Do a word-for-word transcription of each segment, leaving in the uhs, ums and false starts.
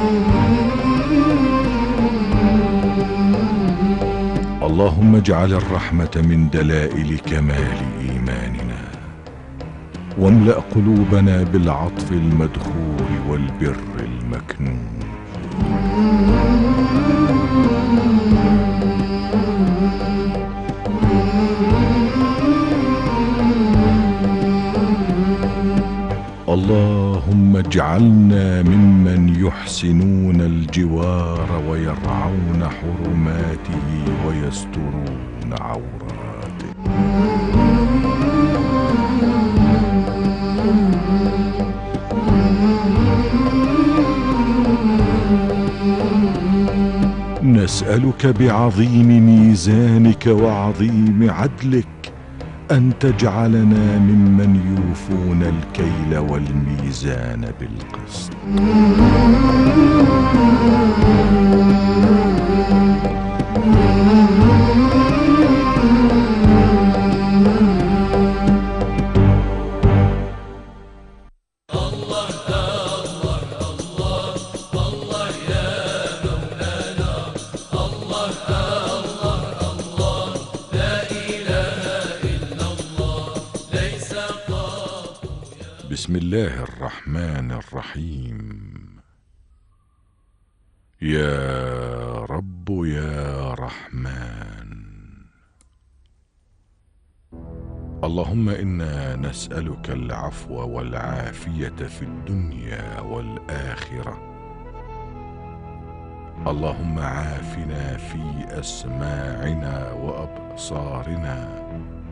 اللهم اجعل الرحمة من دلائل كمال إيماننا، واملأ قلوبنا بالعطف المدخور والبر المكنون. اللهم اجعلنا ممن يحسنون الجوار ويرعون حرماته ويسترون عوراته. نسألك بعظيم ميزانك وعظيم عدلك أن تجعلنا ممن يوفون الكيل والميزان بالقسط. بسم الله الرحمن الرحيم. يا رب يا رحمن. اللهم إنا نسألك العفو والعافية في الدنيا والآخرة. اللهم عافنا في أسماعنا وأبصارنا.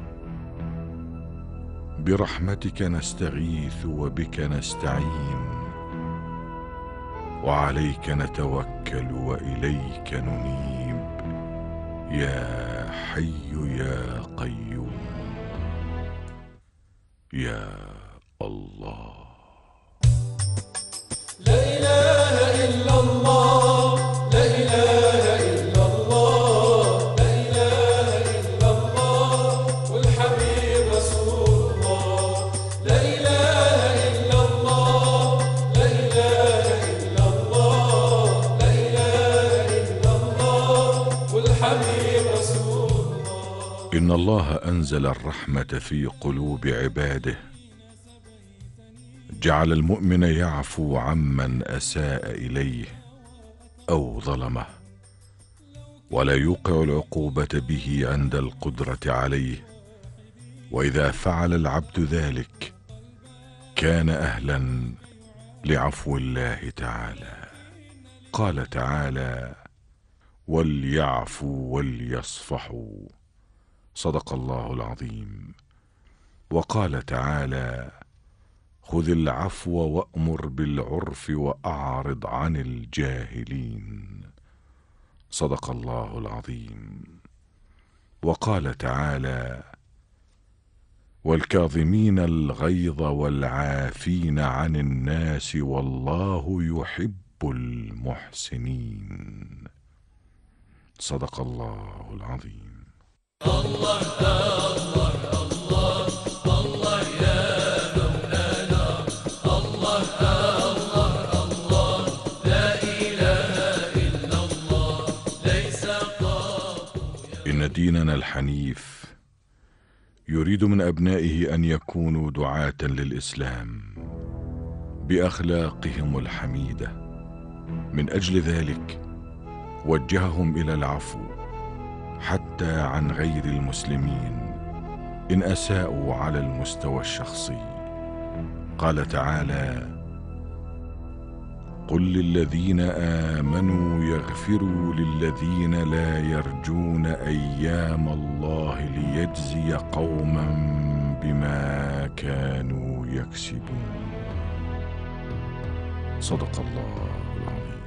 برحمتك نستغيث وبك نستعين، وعليك نتوكل وإليك ننيب. يا حي يا قيوم يا الله. لا إله إلا الله، لا إله إلا الله، لا إله إلا الله والحبيب رسول الله. لا إله إلا الله، لا إله إلا الله، لا إله إلا الله والحبيب رسول الله. إن الله أنزل الرحمة في قلوب عباده، جعل المؤمن يعفو عمن أساء إليه أو ظلمه، ولا يوقع العقوبة به عند القدرة عليه. وإذا فعل العبد ذلك كان أهلا لعفو الله تعالى. قال تعالى: وليعفوا وليصفحوا. صدق الله العظيم. وقال تعالى: خذ العفو وأمر بالعرف وأعرض عن الجاهلين. صدق الله العظيم. وقال تعالى: والكاظمين الغيظ والعافين عن الناس والله يحب المحسنين. صدق الله العظيم. الله الله الله الله يا مولانا. الله الله الله لا إله إلا الله ليس قط. إن ديننا الحنيف يريد من أبنائه أن يكونوا دعاة للإسلام بأخلاقهم الحميدة. من أجل ذلك وجههم إلى العفو حتى عن غير المسلمين إن أساءوا على المستوى الشخصي. قال تعالى: قل للذين آمنوا يغفروا للذين لا يرجون أيام الله ليجزي قوما بما كانوا يكسبون. صدق الله العظيم.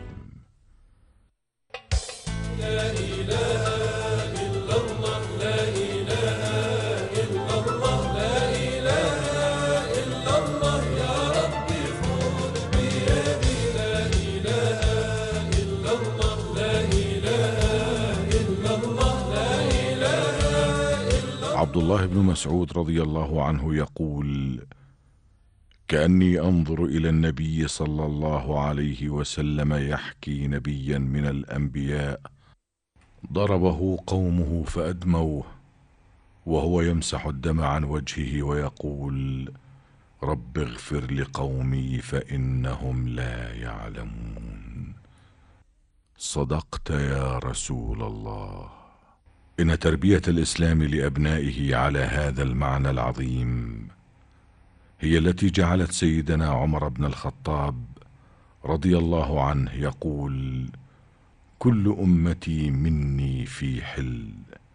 لا إله إلا الله، لا إله إلا الله، لا إله إلا الله يا ربي خذ بيدي. لا إله إلا الله، لا إله إلا الله، لا إله إلا الله. عبد الله بن مسعود رضي الله عنه يقول: كأني أنظر إلى النبي صلى الله عليه وسلم يحكي نبيا من الأنبياء ضربه قومه فأدموه وهو يمسح الدم عن وجهه ويقول: رب اغفر لقومي فإنهم لا يعلمون. صدقت يا رسول الله. إن تربية الإسلام لأبنائه على هذا المعنى العظيم هي التي جعلت سيدنا عمر بن الخطاب رضي الله عنه يقول: كل أمتي مني في حل.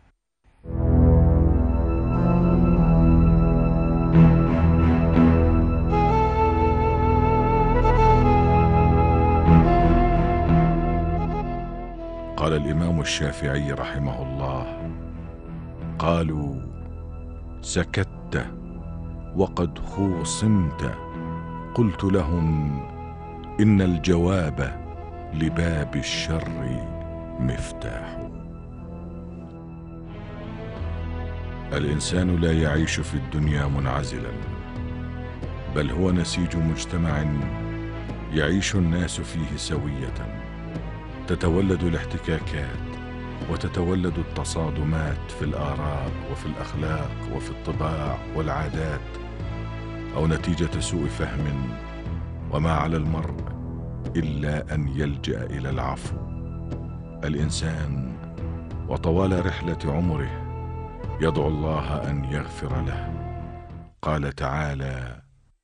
قال الإمام الشافعي رحمه الله: قالوا: سكت وقد خوصمت. قلت لهم: إن الجواب لباب الشر مفتاح. الإنسان لا يعيش في الدنيا منعزلا، بل هو نسيج مجتمع يعيش الناس فيه سوية. تتولد الاحتكاكات وتتولد التصادمات في الآراء وفي الأخلاق وفي الطباع والعادات، أو نتيجة سوء فهم. وما على المرء إلا أن يلجأ إلى العفو. الإنسان وطوال رحلة عمره يدعو الله أن يغفر له. قال تعالى: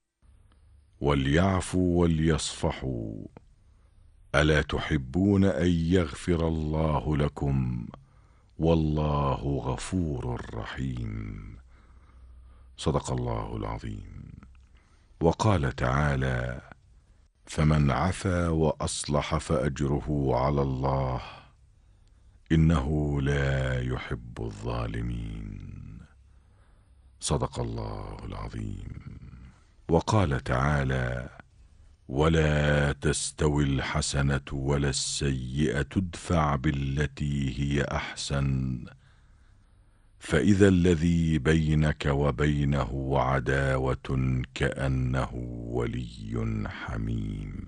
وليعفوا وليصفحوا ألا تحبون أن يغفر الله لكم والله غفور رحيم. صدق الله العظيم. وقال تعالى: فمن عفا وأصلح فأجره على الله إنه لا يحب الظالمين. صدق الله العظيم. وقال تعالى: ولا تستوي الحسنة ولا السيئة ادفع بالتي هي أحسن فإذا الذي بينك وبينه عداوة كأنه ولي حميم.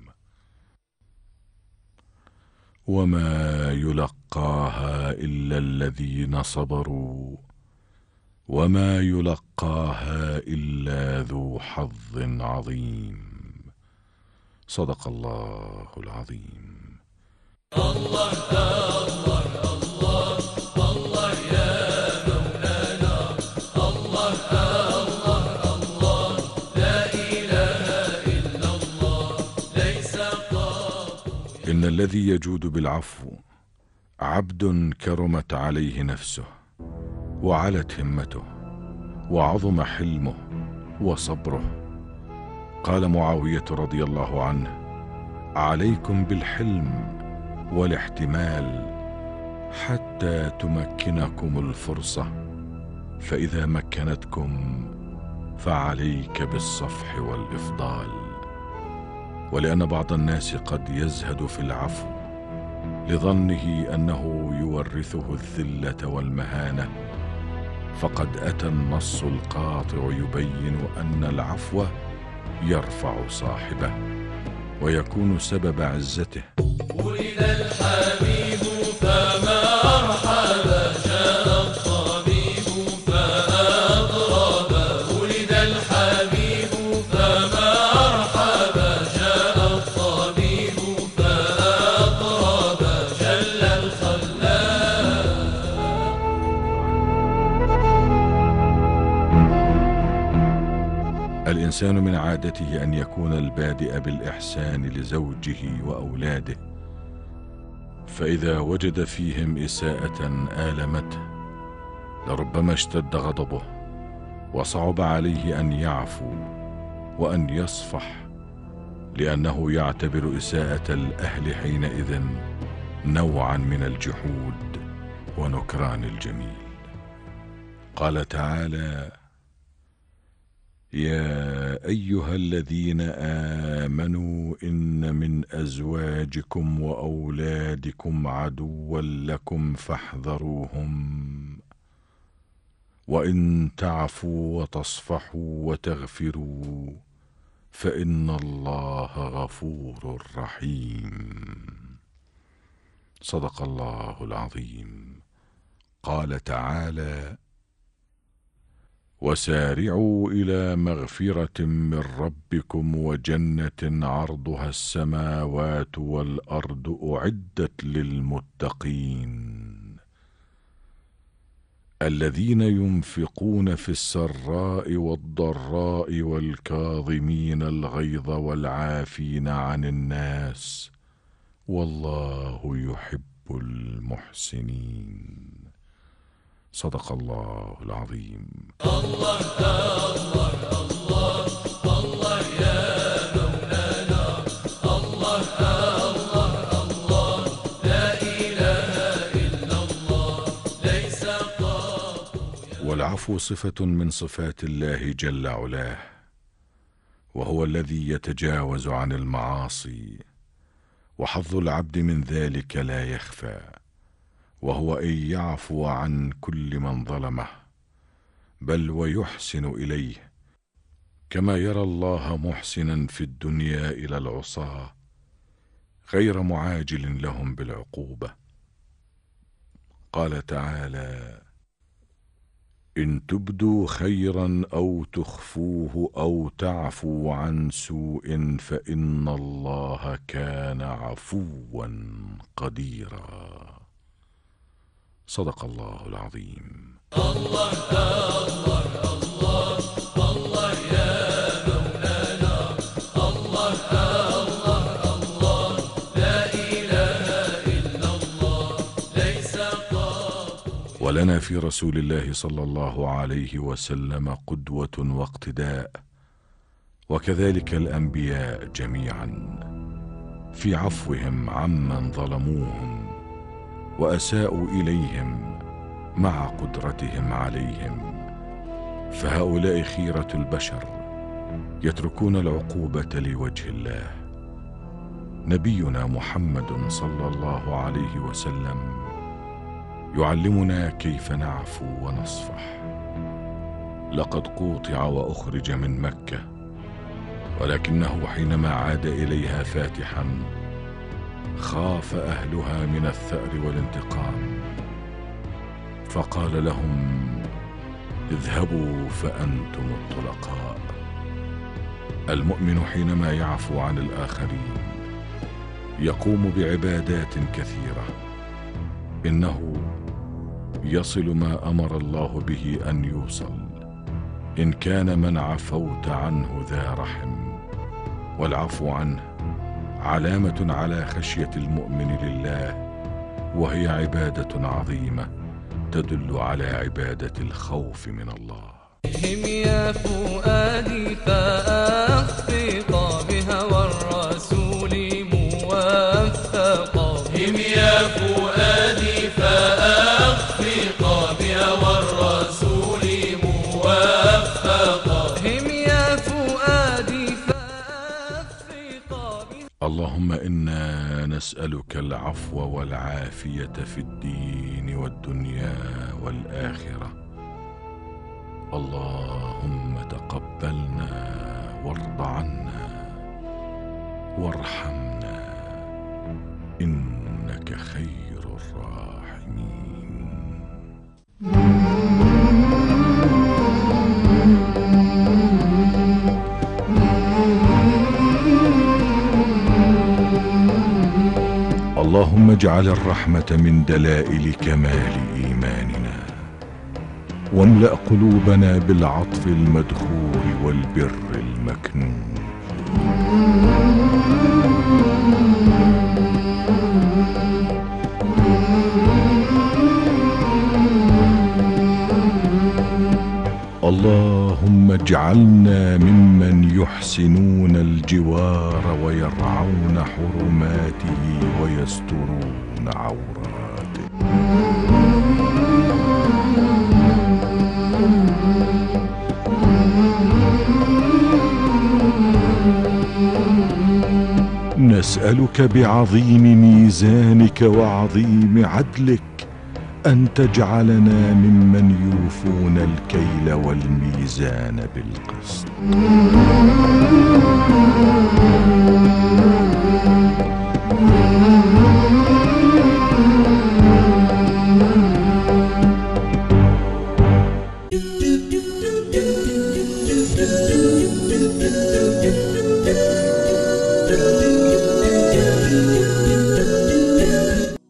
وما يلقاها إلا الذين صبروا وما يلقاها إلا ذو حظ عظيم. صدق الله العظيم. الله الله الله الله يا مولانا، الله الله الله لا إله إلا الله ليس قط. إن الذي يجود بالعفو عبد كرمت عليه نفسه وعلت همته وعظم حلمه وصبره. قال معاوية رضي الله عنه: عليكم بالحلم والاحتمال حتى تمكنكم الفرصة، فإذا مكنتكم فعليك بالصفح والإفضال. ولأن بعض الناس قد يزهد في العفو لظنه أنه يورثه الذلة والمهانة، فقد أتى النص القاطع يبين أن العفو يرفع صاحبه ويكون سبب عزته. ولد الحبيب فما أرحب، جاء الطبيب فأضرب. ولد الحبيب فما أرحب، جاء الطبيب فأضرب. جل الخلاق. الإنسان من عادته أن يكون البادئ بالإحسان لزوجه وأولاده، فإذا وجد فيهم إساءة آلمته لربما اشتد غضبه وصعب عليه أن يعفو وأن يصفح، لأنه يعتبر إساءة الأهل حينئذ نوعا من الجحود ونكران الجميل. قال تعالى: يا أيها الذين آمنوا إن من أزواجكم وأولادكم عدوا لكم فاحذروهم وإن تعفوا وتصفحوا وتغفروا فإن الله غفور رحيم. صدق الله العظيم. قال تعالى: وسارعوا إلى مغفرة من ربكم وجنة عرضها السماوات والأرض أعدت للمتقين الذين ينفقون في السراء والضراء والكاظمين الغيظ والعافين عن الناس والله يحب المحسنين. صدق الله العظيم. الله الله الله الله يا مولانا، الله الله الله لا إله إلا الله ليس قط. والعفو صفة من صفات الله جل علاه، وهو الذي يتجاوز عن المعاصي، وحظ العبد من ذلك لا يخفى، وهو أن يعفو عن كل من ظلمه، بل ويحسن إليه، كما يرى الله محسنا في الدنيا إلى العصاة، غير معاجل لهم بالعقوبة. قال تعالى: إن تبدوا خيرا أو تخفوه أو تعفوا عن سوء فإن الله كان عفوا قديرا. صدق الله العظيم. الله الله الله الله يا مولانا، الله الله الله لا إله إلا الله ليس قط. ولنا في رسول الله صلى الله عليه وسلم قدوة واقتداء، وكذلك الأنبياء جميعا في عفوهم عمن ظلموهم وأساءوا إليهم مع قدرتهم عليهم، فهؤلاء خيرة البشر يتركون العقوبة لوجه الله. نبينا محمد صلى الله عليه وسلم يعلمنا كيف نعفو ونصفح. لقد قوطع وأخرج من مكة، ولكنه حينما عاد إليها فاتحا خاف أهلها من الثأر والانتقام، فقال لهم: اذهبوا فأنتم الطلقاء. المؤمن حينما يعفو عن الآخرين يقوم بعبادات كثيرة، إنه يصل ما أمر الله به أن يوصل، إن كان من عفوت عنه ذا رحم. والعفو عنه علامة على خشية المؤمن لله، وهي عبادة عظيمة تدل على عبادة الخوف من الله. هم يا فؤادي فأخفق بهوى الرسول موفقا، هم يا فؤادي فأخفق بهوى الرسول موفقا، هم يا فؤادي فأخفق. اللهم إنا نسألك العفو والعافية في الدين والدنيا والآخرة. اللهم تقبلنا وارض عنا وارحمنا، إنك خير الراحمين. اللهم اجعل الرحمة من دلائل كمال إيماننا، واملأ قلوبنا بالعطف المدخور والبر المكنون. اللهم اجعلنا ممن يحسنون الجوار ويرعون حرماته ويسترون عوراته. نسألك بعظيم ميزانك وعظيم عدلك أن تجعلنا ممن يوفون الكيل والميزان بالقسط.